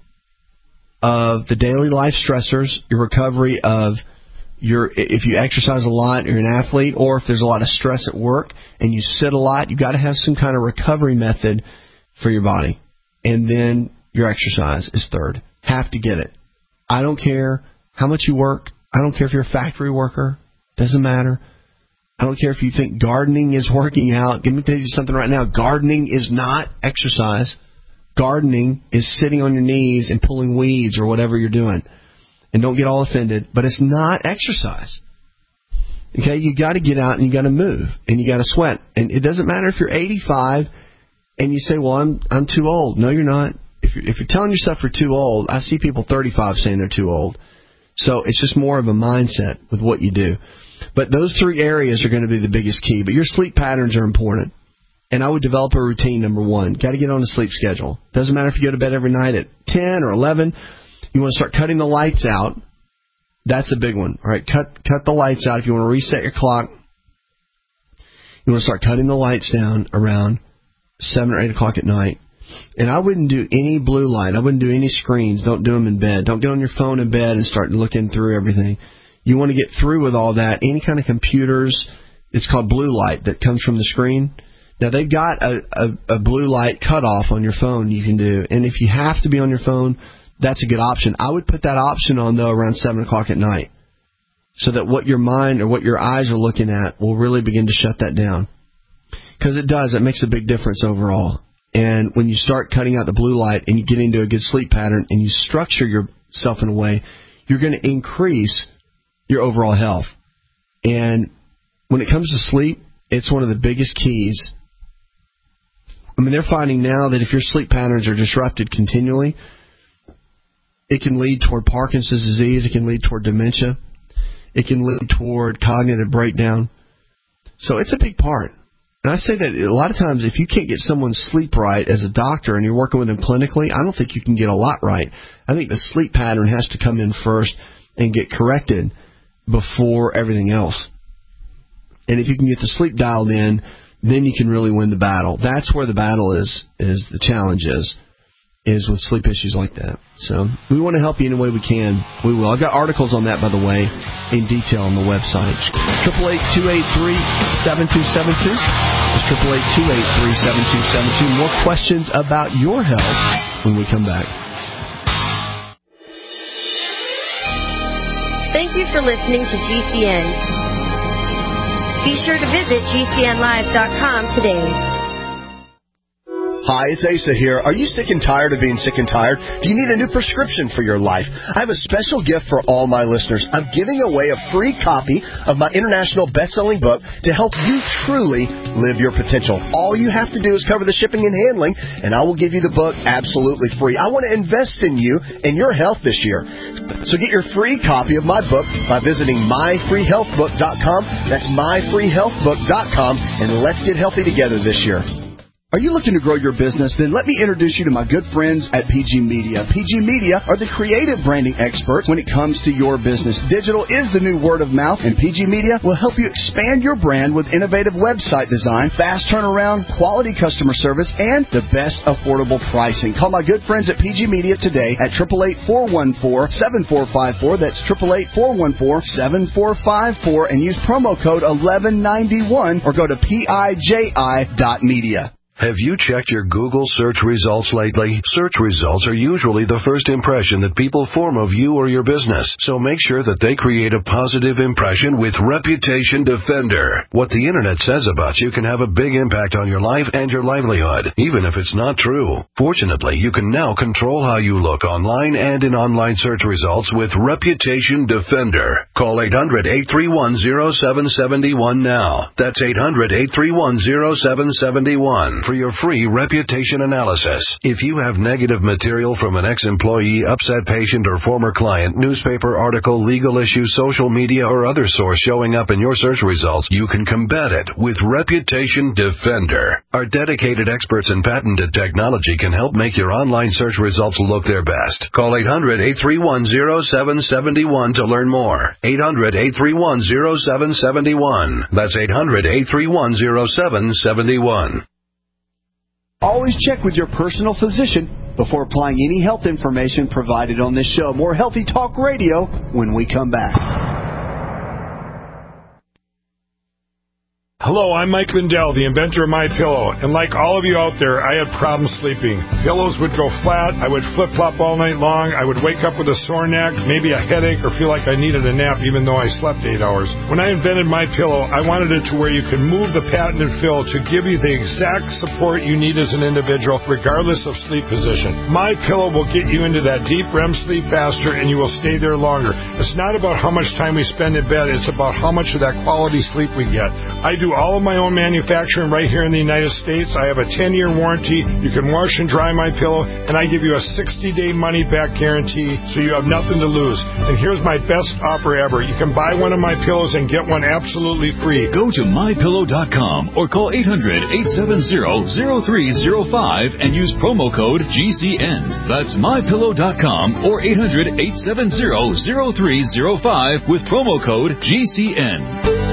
of the daily life stressors, your recovery of your, if you exercise a lot, you're an athlete, or if there's a lot of stress at work and you sit a lot, you've got to have some kind of recovery method for your body. And then your exercise is third. Have to get it. I don't care how much you work. I don't care if you're a factory worker. Doesn't matter. I don't care if you think gardening is working out. Let me tell you something right now. Gardening is not exercise. Gardening is sitting on your knees and pulling weeds or whatever you're doing. And don't get all offended, but it's not exercise. Okay, you got to get out and you got to move and you got to sweat. And it doesn't matter if you're eighty-five and you say, well, I'm I'm too old. No, you're not. If you're, if you're telling yourself you're too old, I see people thirty-five saying they're too old. So it's just more of a mindset with what you do. But those three areas are going to be the biggest key. But your sleep patterns are important. And I would develop a routine, number one. Got to get on a sleep schedule. Doesn't matter if you go to bed every night at ten or eleven. You want to start cutting the lights out. That's a big one. All right, cut cut the lights out. If you want to reset your clock, you want to start cutting the lights down around seven or eight o'clock at night. And I wouldn't do any blue light. I wouldn't do any screens. Don't do them in bed. Don't get on your phone in bed and start looking through everything. You want to get through with all that. Any kind of computers, it's called blue light that comes from the screen. Now, they've got a, a, a blue light cutoff on your phone you can do. And if you have to be on your phone, that's a good option. I would put that option on, though, around seven o'clock at night so that what your mind or what your eyes are looking at will really begin to shut that down. Because it does. It makes a big difference overall. And when you start cutting out the blue light and you get into a good sleep pattern and you structure yourself in a way, you're going to increase your overall health. And when it comes to sleep, it's one of the biggest keys. I mean, they're finding now that if your sleep patterns are disrupted continually, it can lead toward Parkinson's disease. It can lead toward dementia. It can lead toward cognitive breakdown. So it's a big part. And I say that a lot of times if you can't get someone's sleep right as a doctor and you're working with them clinically, I don't think you can get a lot right. I think the sleep pattern has to come in first and get corrected before everything else. And if you can get the sleep dialed in, then you can really win the battle. That's where the battle is, is the challenge is, is with sleep issues like that. So we want to help you any way we can. We will. I've got articles on that, by the way, in detail on the website. eight eight eight, two eight three, seven two seven two. It's eight eight eight, two eight three, seven two seven two. More questions about your health when we come back. Thank you for listening to G C N. Be sure to visit G C N live dot com today. Hi, it's Asa here. Are you sick and tired of being sick and tired? Do you need a new prescription for your life? I have a special gift for all my listeners. I'm giving away a free copy of my international best-selling book to help you truly live your potential. All you have to do is cover the shipping and handling, and I will give you the book absolutely free. I want to invest in you and your health this year. So get your free copy of my book by visiting my free health book dot com. That's my free health book dot com, and let's get healthy together this year. Are you looking to grow your business? Then let me introduce you to my good friends at P G Media. P G Media are the creative branding experts when it comes to your business. Digital is the new word of mouth, and P G Media will help you expand your brand with innovative website design, fast turnaround, quality customer service, and the best affordable pricing. Call my good friends at P G Media today at eight eight eight, four one four, seven four five four. That's eight eight eight, four one four, seven four five four, and use promo code eleven ninety-one or go to P I J I dot media. Have you checked your Google search results lately? Search results are usually the first impression that people form of you or your business, so make sure that they create a positive impression with Reputation Defender. What the Internet says about you can have a big impact on your life and your livelihood, even if it's not true. Fortunately, you can now control how you look online and in online search results with Reputation Defender. Call eight hundred, eight three one, zero seven seven one now. That's eight hundred, eight three one, zero seven seven one. For your free reputation analysis. If you have negative material from an ex-employee, upset patient, or former client, newspaper article, legal issue, social media, or other source showing up in your search results, you can combat it with Reputation Defender. Our dedicated experts in patented technology can help make your online search results look their best. Call eight hundred, eight three one, zero seven seven one to learn more. eight hundred, eight three one, zero seven seven one. That's eight hundred, eight three one, zero seven seven one. Always check with your personal physician before applying any health information provided on this show. More Healthy Talk Radio when we come back. Hello, I'm Mike Lindell, the inventor of MyPillow, and like all of you out there, I had problems sleeping. Pillows would go flat, I would flip-flop all night long, I would wake up with a sore neck, maybe a headache, or feel like I needed a nap even though I slept eight hours. When I invented MyPillow, I wanted it to where you could move the patented fill to give you the exact support you need as an individual, regardless of sleep position. MyPillow will get you into that deep R E M sleep faster, and you will stay there longer. It's not about how much time we spend in bed, it's about how much of that quality sleep we get. I do all of my own manufacturing right here in the United States. I have a ten-year warranty. You can wash and dry my pillow, and I give you a sixty-day money-back guarantee, so you have nothing to lose. And here's my best offer ever. You can buy one of my pillows and get one absolutely free. Go to my pillow dot com or call eight hundred, eight seven zero, zero three zero five and use promo code G C N. That's my pillow dot com or eight hundred, eight seven zero, zero three zero five with promo code G C N.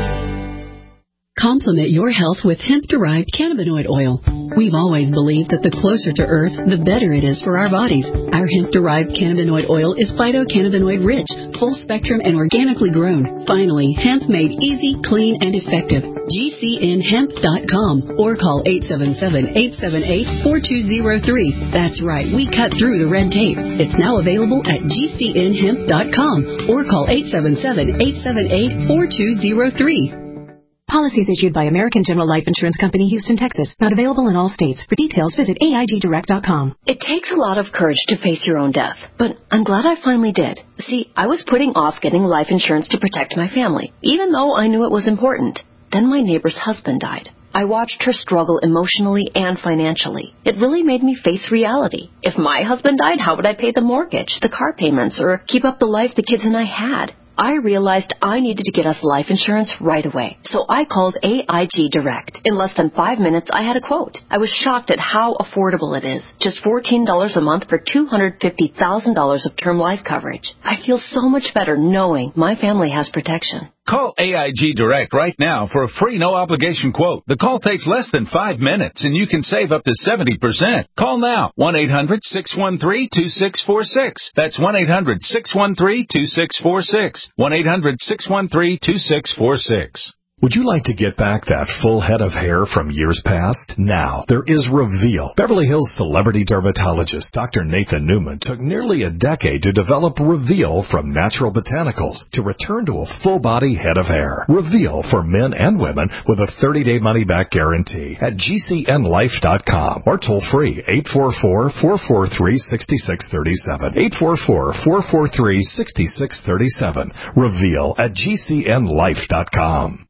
Complement your health with hemp-derived cannabinoid oil. We've always believed that the closer to Earth, the better it is for our bodies. Our hemp-derived cannabinoid oil is phytocannabinoid-rich, full-spectrum, and organically grown. Finally, hemp made easy, clean, and effective. G C N hemp dot com or call eight seven seven, eight seven eight, four two zero three. That's right, we cut through the red tape. It's now available at G C N hemp dot com or call eight seven seven, eight seven eight, four two zero three. Policies issued by American General Life Insurance Company, Houston, Texas. Not available in all states. For details, visit A I G direct dot com. It takes a lot of courage to face your own death, but I'm glad I finally did. See, I was putting off getting life insurance to protect my family, even though I knew it was important. Then my neighbor's husband died. I watched her struggle emotionally and financially. It really made me face reality. If my husband died, how would I pay the mortgage, the car payments, or keep up the life the kids and I had? I realized I needed to get us life insurance right away. So I called A I G Direct. In less than five minutes, I had a quote. I was shocked at how affordable it is. Just fourteen dollars a month for two hundred fifty thousand dollars of term life coverage. I feel so much better knowing my family has protection. Call A I G Direct right now for a free no-obligation quote. The call takes less than five minutes, and you can save up to seventy percent. Call now, one eight hundred, six one three, two six four six. That's one eight hundred, six one three, two six four six. one eight hundred, six one three, two six four six. Would you like to get back that full head of hair from years past? Now, there is Reveal. Beverly Hills celebrity dermatologist Doctor Nathan Newman took nearly a decade to develop Reveal from natural botanicals to return to a full-body head of hair. Reveal for men and women with a thirty-day money-back guarantee at G C N life dot com or toll free eight four four, four four three, six six three seven. eight four four, four four three, six six three seven. Reveal at G C N life dot com.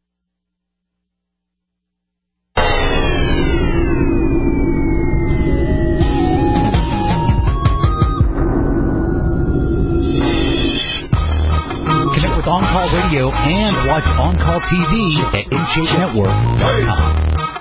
On Call Radio and watch On Call T V at in shape network dot com.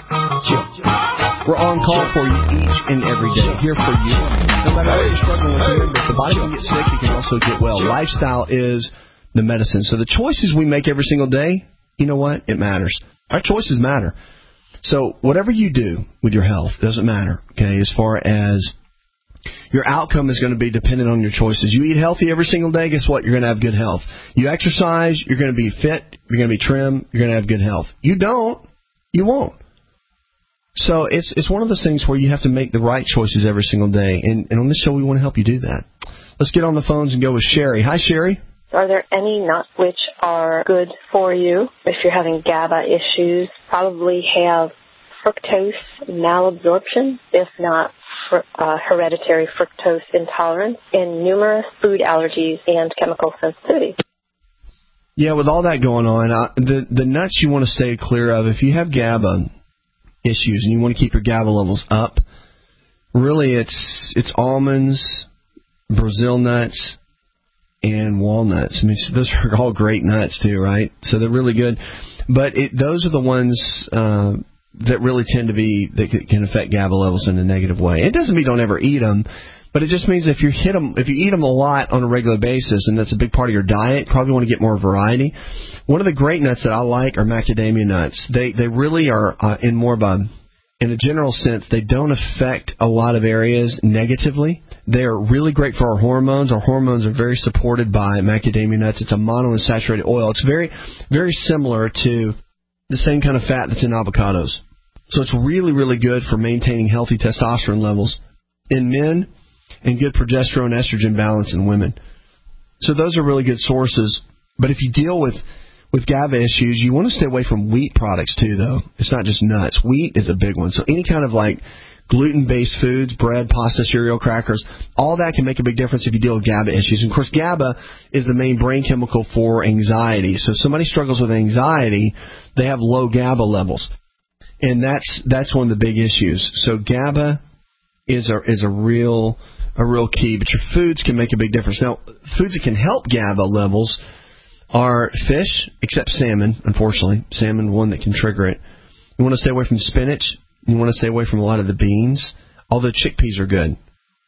We're on call for you each and every day, here for you. No matter what you're struggling with, remember, if the body can get sick, it can also get well. Lifestyle is the medicine. So the choices we make every single day, you know what? It matters. Our choices matter. So whatever you do with your health doesn't matter, okay, as far as your outcome is going to be dependent on your choices. You eat healthy every single day, guess what? You're going to have good health. You exercise, you're going to be fit, you're going to be trim, you're going to have good health. You don't, you won't. So it's it's one of those things where you have to make the right choices every single day. And, and on this show, we want to help you do that. Let's get on the phones and go with Sherry. Hi, Sherry. Are there any nuts which are good for you if you're having GABA issues? Probably have fructose malabsorption, if not For, uh, hereditary fructose intolerance, and numerous food allergies and chemical sensitivity. Yeah, with all that going on, uh, the the nuts you want to stay clear of. If you have GABA issues and you want to keep your GABA levels up, really it's it's almonds, Brazil nuts, and walnuts. I mean, those are all great nuts too, right? So they're really good. But it, those are the ones Uh, that really tend to be, that can affect GABA levels in a negative way. It doesn't mean don't ever eat them, but it just means if you hit them, if you eat them a lot on a regular basis, and that's a big part of your diet, you probably want to get more variety. One of the great nuts that I like are macadamia nuts. They they really are uh, in more of a, in a general sense, they don't affect a lot of areas negatively. They are really great for our hormones. Our hormones are very supported by macadamia nuts. It's a monounsaturated oil. It's very, very similar to the same kind of fat that's in avocados. So it's really, really good for maintaining healthy testosterone levels in men and good progesterone estrogen balance in women. So those are really good sources. But if you deal with, with GABA issues, you want to stay away from wheat products too, though. It's not just nuts. Wheat is a big one. So any kind of like gluten-based foods, bread, pasta, cereal, crackers, all that can make a big difference if you deal with GABA issues. And of course, GABA is the main brain chemical for anxiety. So if somebody struggles with anxiety, they have low GABA levels. And that's that's one of the big issues. So GABA is a is a real a real key. But your foods can make a big difference. Now, foods that can help GABA levels are fish, except salmon. Unfortunately, salmon one that can trigger it. You want to stay away from spinach. You want to stay away from a lot of the beans. Although chickpeas are good.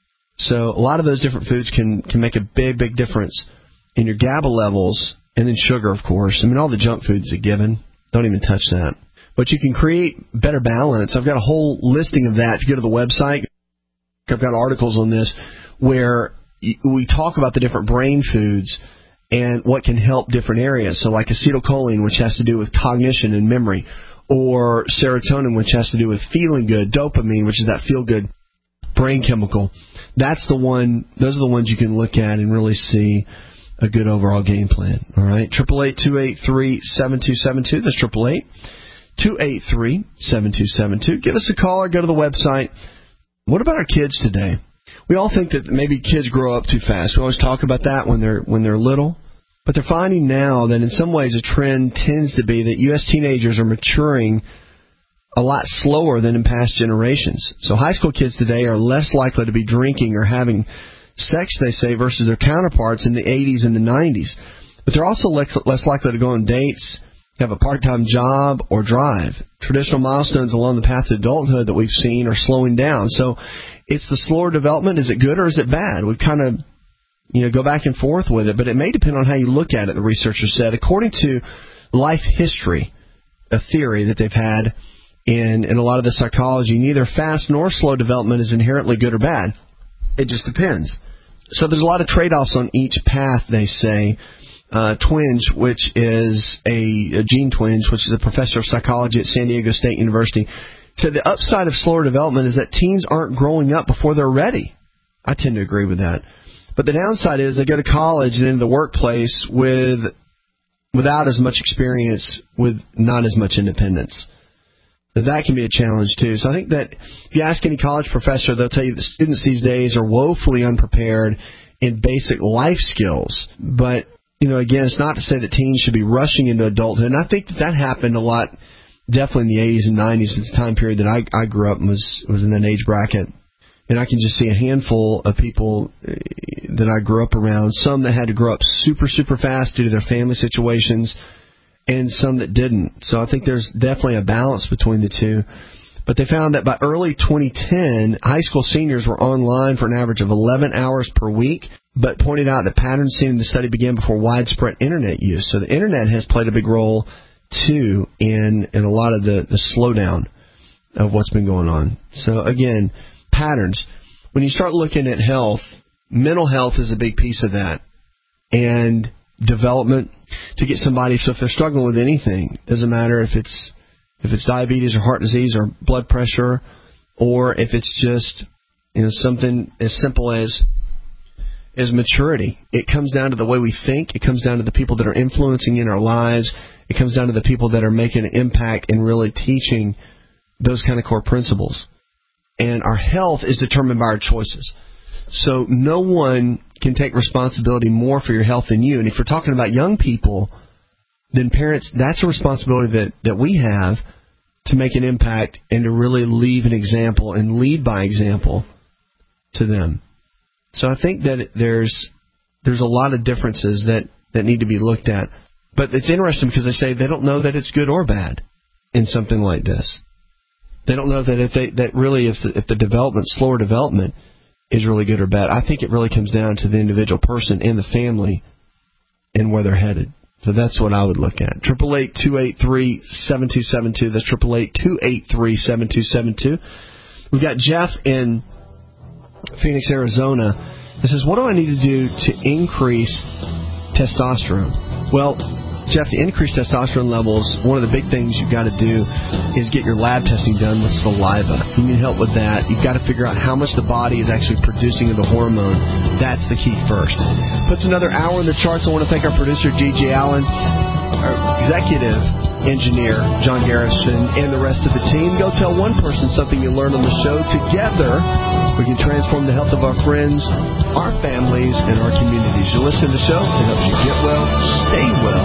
So a lot of those different foods can can make a big big difference in your GABA levels. And then sugar, of course. I mean, all the junk food's a given. Don't even touch that. But you can create better balance. I've got a whole listing of that. If you go to the website, I've got articles on this where we talk about the different brain foods and what can help different areas. So like acetylcholine, which has to do with cognition and memory, or serotonin, which has to do with feeling good, dopamine, which is that feel-good brain chemical. That's the one. Those are the ones you can look at and really see a good overall game plan. All right, eight eight eight, two eight three, seven two seven two. That's eight eight eight, two eight three, seven two seven two. Give us a call or go to the website. What about our kids today? We all think that maybe kids grow up too fast. We always talk about that when they're when they're little. But they're finding now that in some ways a trend tends to be that U S teenagers are maturing a lot slower than in past generations. So high school kids today are less likely to be drinking or having sex, they say, versus their counterparts in the eighties and the nineties. But they're also less likely to go on dates, have a part-time job, or drive. Traditional milestones along the path to adulthood that we've seen are slowing down. So it's the slower development. Is it good or is it bad? We've kind of, you know, go back and forth with it, but it may depend on how you look at it, the researchers said. According to life history, a theory that they've had in, in a lot of the psychology, neither fast nor slow development is inherently good or bad. It just depends. So there's a lot of trade-offs on each path, they say. uh, Twenge, which is a, a Gene Twenge, which is a professor of psychology at San Diego State University, said the upside of slower development is that teens aren't growing up before they're ready. I tend to agree with that. But the downside is they go to college and into the workplace with without as much experience, with not as much independence. So that can be a challenge, too. So I think that if you ask any college professor, they'll tell you that students these days are woefully unprepared in basic life skills. But, you know, again, it's not to say that teens should be rushing into adulthood. And I think that that happened a lot, definitely in the eighties and nineties, at the time period that I, I grew up and was, was in that age bracket. And I can just see a handful of people that I grew up around, some that had to grow up super, super fast due to their family situations, and some that didn't. So I think there's definitely a balance between the two. But they found that by early twenty ten, high school seniors were online for an average of eleven hours per week, but pointed out that patterns seen in the study began before widespread Internet use. So the Internet has played a big role, too, in, in a lot of the, the slowdown of what's been going on. So, again, patterns. When you start looking at health, mental health is a big piece of that. And development to get somebody, so if they're struggling with anything, doesn't matter if it's if it's diabetes or heart disease or blood pressure, or if it's just, you know, something as simple as as maturity. It comes down to the way we think. It comes down to the people that are influencing in our lives. It comes down to the people that are making an impact and really teaching those kind of core principles. And our health is determined by our choices. So no one can take responsibility more for your health than you. And if you're talking about young people, then parents, that's a responsibility that, that we have to make an impact and to really leave an example and lead by example to them. So I think that there's there's a lot of differences that, that need to be looked at. But it's interesting because they say they don't know that it's good or bad in something like this. They don't know that if they that really if the, if the development, slower development, is really good or bad. I think it really comes down to the individual person and the family and where they're headed. So that's what I would look at. Triple eight two eight three seven two seven two. That's triple eight two eight three seven two seven two. We've got Jeff in Phoenix, Arizona. He says, "What do I need to do to increase testosterone?" Well, Jeff, the increased testosterone levels, one of the big things you've got to do is get your lab testing done with saliva. You need help with that. You've got to figure out how much the body is actually producing of the hormone. That's the key first. Puts another hour in the charts. I want to thank our producer, G G Allen, our executive engineer, John Garrison, and the rest of the team. Go tell one person something you learned on the show. Together, we can transform the health of our friends, our families, and our communities. You listen to the show, it helps you get well, stay well.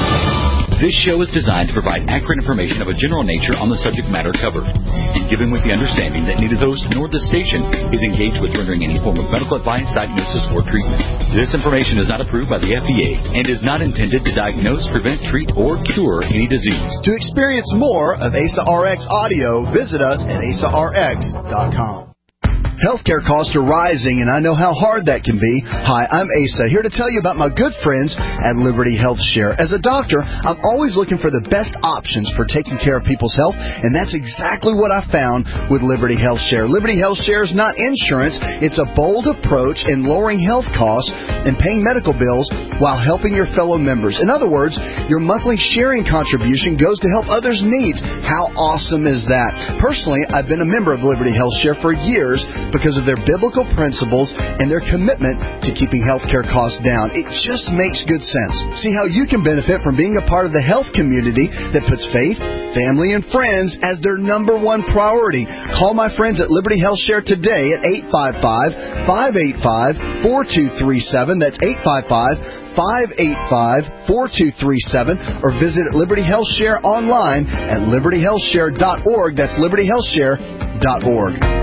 This show is designed to provide accurate information of a general nature on the subject matter covered, and given with the understanding that neither host nor the station is engaged with rendering any form of medical advice, diagnosis, or treatment. This information is not approved by the F D A and is not intended to diagnose, prevent, treat, or cure any disease. To experience more of A S A R X audio, visit us at A S A R X dot com. Healthcare costs are rising, and I know how hard that can be. Hi, I'm Asa, here to tell you about my good friends at Liberty Health Share. As a doctor, I'm always looking for the best options for taking care of people's health, and that's exactly what I found with Liberty Health Share. Liberty Health Share is not insurance. It's a bold approach in lowering health costs and paying medical bills while helping your fellow members. In other words, your monthly sharing contribution goes to help others' needs. How awesome is that? Personally, I've been a member of Liberty Health Share for years because of their biblical principles and their commitment to keeping healthcare costs down. It just makes good sense. See how you can benefit from being a part of the health community that puts faith, family, and friends as their number one priority. Call my friends at Liberty Health Share today at eight five five, five eight five, four two three seven. That's eight five five, five eight five, four two three seven, or visit Liberty Health Share online at liberty health share dot org. That's liberty health share dot org.